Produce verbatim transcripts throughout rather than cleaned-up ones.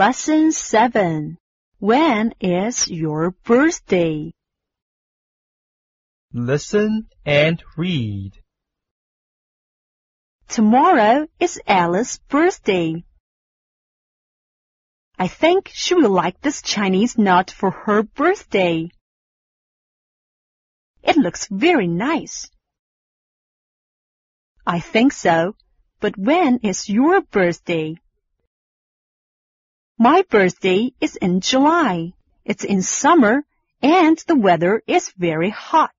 Lesson seven. When is your birthday? Listen and read. Tomorrow is Alice's birthday. I think she will like this Chinese nut for her birthday. It looks very nice. I think so, but when is your birthday? My birthday is in July. It's in summer and the weather is very hot.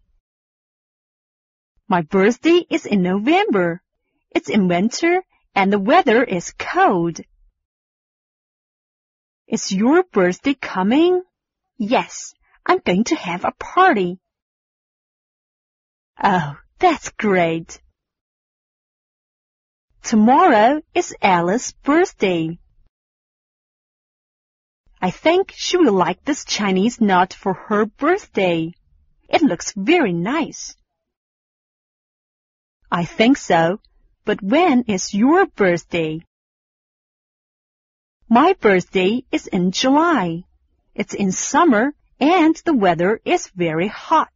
My birthday is in November. It's in winter and the weather is cold. Is your birthday coming? Yes, I'm going to have a party. Oh, that's great. Tomorrow is Alice's birthday. I think she will like this Chinese nut for her birthday. It looks very nice. I think so, but when is your birthday? My birthday is in July. It's in summer and the weather is very hot.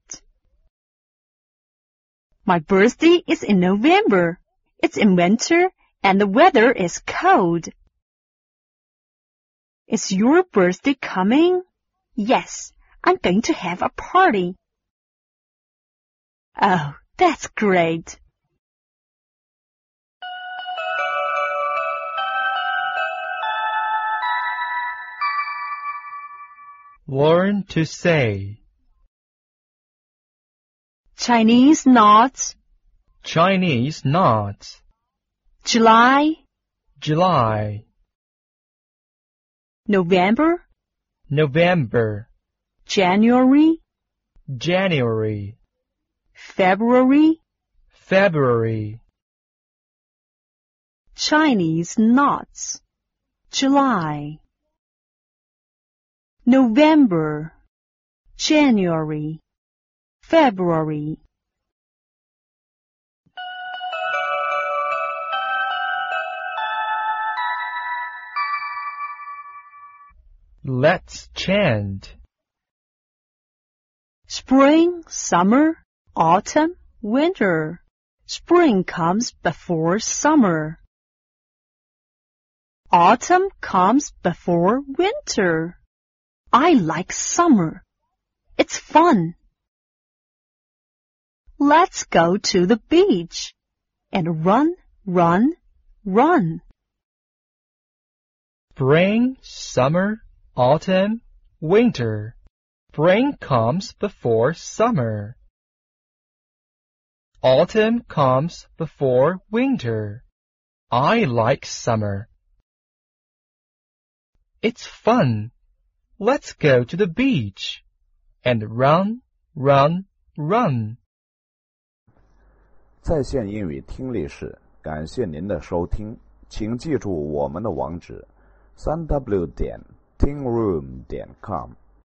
My birthday is in November. It's in winter and the weather is cold. Is your birthday coming? Yes, I'm going to have a party. Oh, that's great. Learn to say. Chinese nuts. Chinese nuts. July. July. November. November. January. January. February. February. Chinese nuts. July. November. January. February. Let's chant. Spring, summer, autumn, winter. Spring comes before summer. Autumn comes before winter. I like summer. It's fun. Let's go to the beach and run, run, run. Spring, summer, autumn, winter. Spring comes before summer. Autumn comes before winter. I like summer. It's fun. Let's go to the beach and run, run, run. 在线英语听力室，感谢您的收听，请记住我们的网址：三 w 点 tingroom 点 com。